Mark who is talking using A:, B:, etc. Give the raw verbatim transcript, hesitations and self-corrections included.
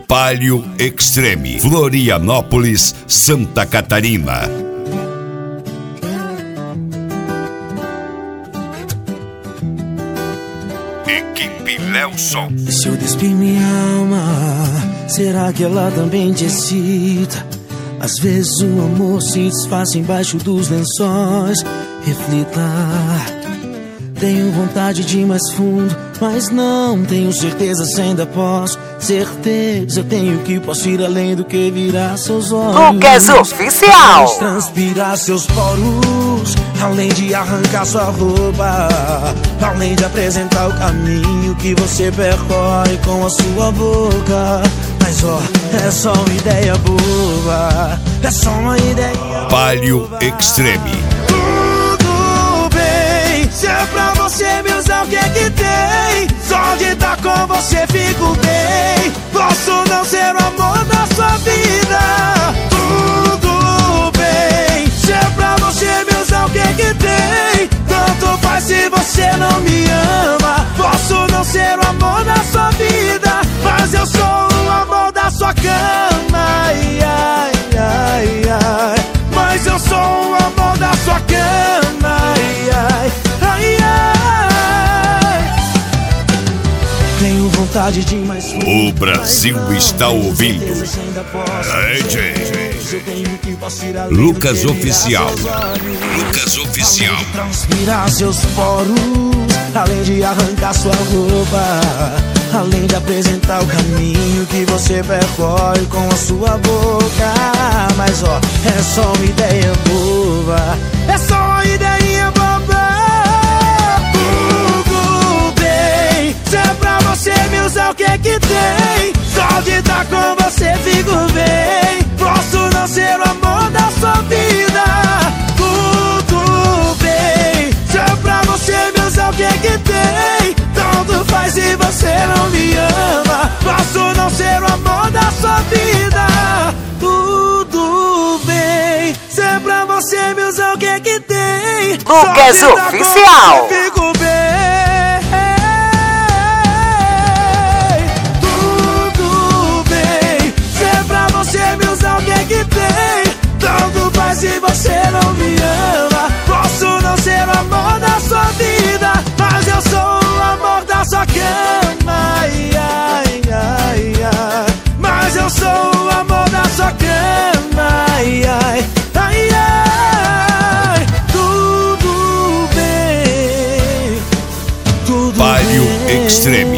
A: Palio Extreme, Florianópolis, Santa Catarina. Equipe Lelson.
B: Se eu despir minha alma, será que ela também te excita? Às vezes o amor se disfarça embaixo dos lençóis. Reflita. Tenho vontade de ir mais fundo, mas não tenho certeza se ainda posso. Certeza eu tenho que posso ir além do que virar seus olhos.
C: Lucas Oficial.
B: Transpirar seus poros, além de arrancar sua roupa, além de apresentar o caminho que você percorre com a sua boca. Mas ó, é só uma ideia boba, é só uma ideia.
A: Palio Extreme.
B: Tudo bem, se é pra você me usar, o que é que tem? Só de estar com você fico bem. Posso não ser o amor da sua vida. Tudo bem, se é pra você me usar, o que é que tem? Tanto faz se você não me ama. Posso não ser o amor da sua vida, mas eu sou o amor da sua cama. Ai, ai, ai, ai. Mas eu sou o amor da sua cama. Ai, ai, ai, ai. Tenho vontade de mais.
A: O Brasil está ouvindo. Lucas Oficial. Lucas Oficial.
B: Transpirar seus poros, além de arrancar sua roupa, além de apresentar o caminho que você percorre com a sua boca. Mas ó, é só uma ideia boba, é só uma ideia boba. Tudo bem, se é pra você me usar, o que é que tem? Só de estar com você fico bem. Posso não ser o amor da sua vida. Tudo bem, se é pra você me usar, o que é que tem? Tanto faz se você não me ama. Posso não ser o amor da sua vida. Tudo bem, se é pra você me usar, o que é que tem?
C: Lucas Oficial.
B: Fico bem. Tudo bem, se é pra você me usar, o que é que tem? Tanto faz se você não me ama. Posso não ser o amor da sua vida, mas eu sou o amor da sua cama. Ai, ai, ai, ai. Mas eu sou o amor da sua cama. Ai, ai, ai, ai. Tudo bem, tudo
A: Palio
B: bem.
A: Extreme.